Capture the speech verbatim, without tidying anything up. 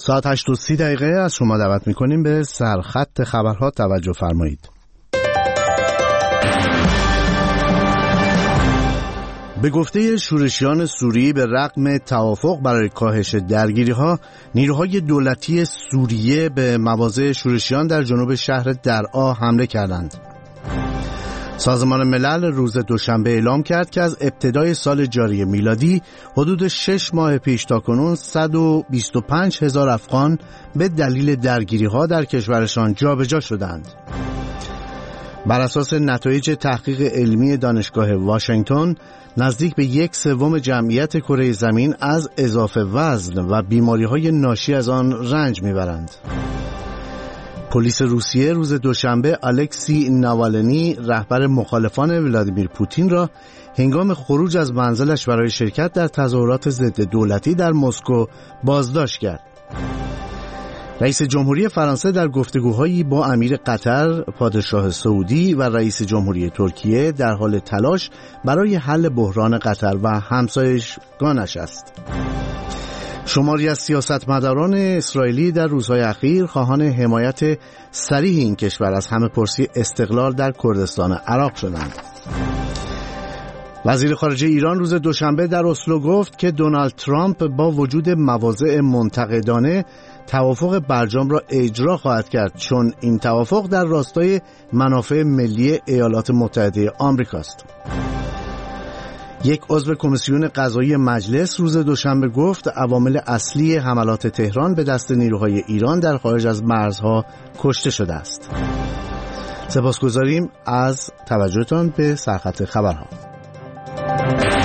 ساعت هشت و سی دقیقه از شما دعوت میکنیم به سرخط خبرها توجه فرمایید. به گفته شورشیان سوری به رغم توافق برای کاهش درگیری‌ها، نیروهای دولتی سوریه به مواضع شورشیان در جنوب شهر درعا حمله کردند. سازمان ملل روز دوشنبه اعلام کرد که از ابتدای سال جاری میلادی حدود شش ماه پیش تا کنون صد و بیست و پنج هزار افغان به دلیل درگیری‌ها در کشورشان جابجا شدند. بر اساس نتایج تحقیق علمی دانشگاه واشنگتن، نزدیک به یک سوم جمعیت کره زمین از اضافه وزن و بیماری‌های ناشی از آن رنج می‌برند. پلیس روسیه روز دوشنبه الکسی ناوالنی، رهبر مخالفان ولادیمیر پوتین را هنگام خروج از منزلش برای شرکت در تظاهرات ضد دولتی در مسکو بازداشت کرد. رئیس جمهوری فرانسه در گفتگوهایی با امیر قطر، پادشاه سعودی و رئیس جمهوری ترکیه در حال تلاش برای حل بحران قطر و همسایگانش است. شماری از سیاستمداران اسرائیلی در روزهای اخیر خواهان حمایت صریح این کشور از همه‌پرسی استقلال در کردستان عراق شدند. وزیر خارجه ایران روز دوشنبه در اسلو گفت که دونالد ترامپ با وجود مواضع منتقدانه توافق برجام را اجرا خواهد کرد، چون این توافق در راستای منافع ملی ایالات متحده آمریکاست. یک عضو کمیسیون قضایی مجلس روز دوشنبه گفت عوامل اصلی حملات تهران به دست نیروهای ایران در خارج از مرزها کشته شده است. سپاسگزاریم از توجهتان به سرخط خبرها.